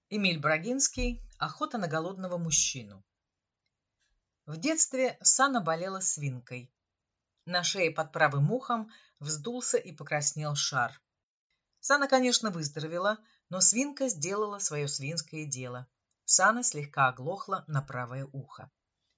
Эмиль Брагинский. Охота на голодного мужчину. В детстве Сана болела свинкой. На шее под правым ухом вздулся и покраснел шар. Сана, конечно, выздоровела, но свинка сделала свое свинское дело. Сана слегка оглохла на правое ухо.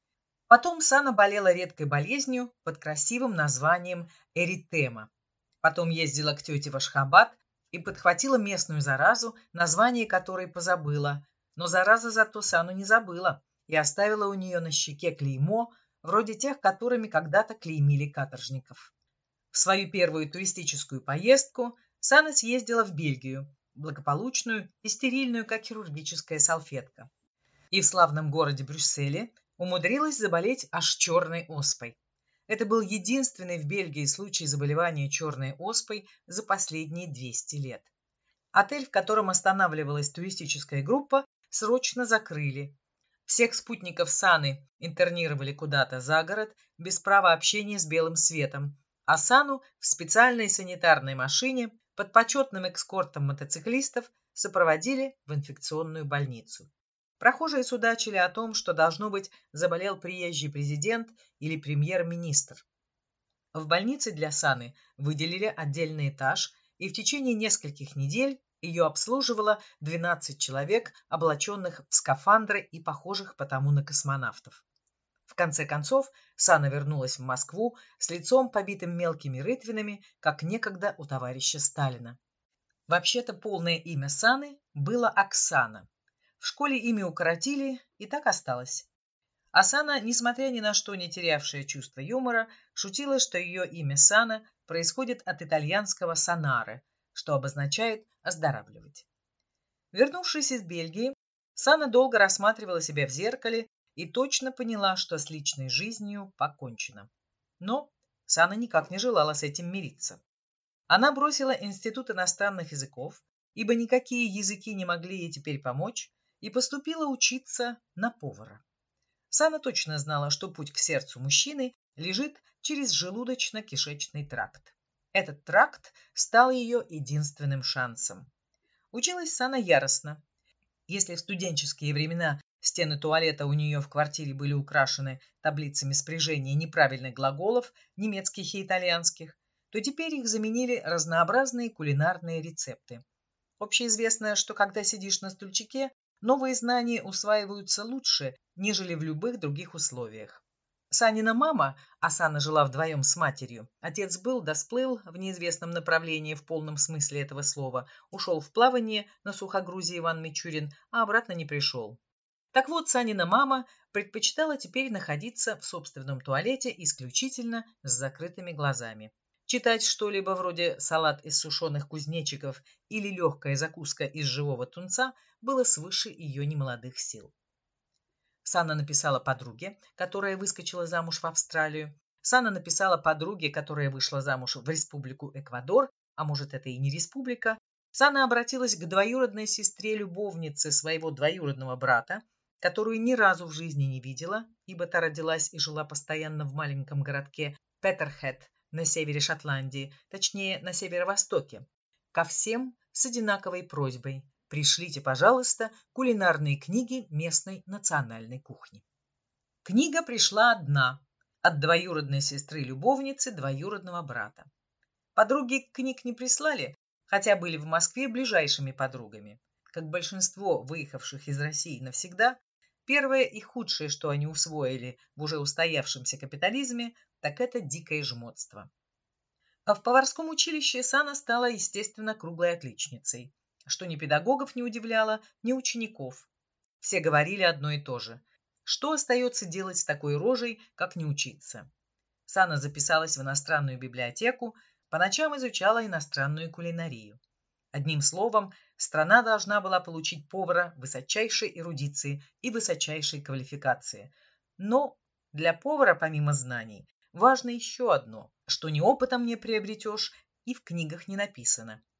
Потом Сана болела редкой болезнью под красивым названием эритема. Потом ездила к тете в Ашхабад и подхватила местную заразу, название которой позабыла. Но зараза зато Сану не забыла и оставила у нее на щеке клеймо, вроде тех, которыми когда-то клеймили каторжников. В свою первую туристическую поездку Сана съездила в Бельгию, благополучную и стерильную, как хирургическая салфетка. И в славном городе Брюсселе умудрилась заболеть аж черной оспой. Это был единственный в Бельгии случай заболевания черной оспой за последние 200 лет. Отель, в котором останавливалась туристическая группа, срочно закрыли. Всех спутников Саны интернировали куда-то за город без права общения с белым светом, а Сану в специальной санитарной машине под почетным эскортом мотоциклистов сопроводили в инфекционную больницу. Прохожие судачили о том, что, должно быть, заболел приезжий президент или премьер-министр. В больнице для Саны выделили отдельный этаж, и в течение нескольких недель ее обслуживало 12 человек, облаченных в скафандры и похожих потому на космонавтов. В конце концов, Сана вернулась в Москву с лицом, побитым мелкими рытвинами, как некогда у товарища Сталина. Вообще-то полное имя Саны было Оксана. В школе имя укоротили, и так осталось. А Сана, несмотря ни на что не терявшая чувство юмора, шутила, что ее имя Сана происходит от итальянского «санаре», что обозначает «оздоравливать». Вернувшись из Бельгии, Сана долго рассматривала себя в зеркале и точно поняла, что с личной жизнью покончено. Но Сана никак не желала с этим мириться. Она бросила Институт иностранных языков, ибо никакие языки не могли ей теперь помочь, и поступила учиться на повара. Сана точно знала, что путь к сердцу мужчины лежит через желудочно-кишечный тракт. Этот тракт стал ее единственным шансом. Училась Сана яростно. Если в студенческие времена стены туалета у нее в квартире были украшены таблицами спряжения неправильных глаголов, немецких и итальянских, то теперь их заменили разнообразные кулинарные рецепты. Общеизвестно, что когда сидишь на стульчике, новые знания усваиваются лучше, нежели в любых других условиях. Санина мама, а Сана жила вдвоем с матерью, отец был да сплыл в неизвестном направлении в полном смысле этого слова, ушел в плавание на сухогрузе Иван Мичурин, а обратно не пришел. Так вот, Санина мама предпочитала теперь находиться в собственном туалете исключительно с закрытыми глазами. Читать что-либо вроде салат из сушеных кузнечиков или легкая закуска из живого тунца было свыше ее немолодых сил. Сана написала подруге, которая выскочила замуж в Австралию. Сана написала подруге, которая вышла замуж в республику Эквадор, а может, это и не республика. Сана обратилась к двоюродной сестре-любовнице своего двоюродного брата, которую ни разу в жизни не видела, ибо та родилась и жила постоянно в маленьком городке Петерхед на севере Шотландии, точнее, на северо-востоке. Ко всем с одинаковой просьбой: пришлите, пожалуйста, кулинарные книги местной национальной кухни. Книга пришла одна, от двоюродной сестры-любовницы двоюродного брата. Подруги книг не прислали, хотя были в Москве ближайшими подругами. Как большинство выехавших из России навсегда, первое и худшее, что они усвоили в уже устоявшемся капитализме, так это дикое жмотство. А в поварском училище Сана стала, естественно, круглой отличницей, что ни педагогов не удивляло, ни учеников. Все говорили одно и то же: что остается делать с такой рожей, как не учиться? Сана записалась в иностранную библиотеку, по ночам изучала иностранную кулинарию. Одним словом, страна должна была получить повара высочайшей эрудиции и высочайшей квалификации. Но для повара, помимо знаний, важно еще одно, что ни опытом не приобретешь и в книгах не написано.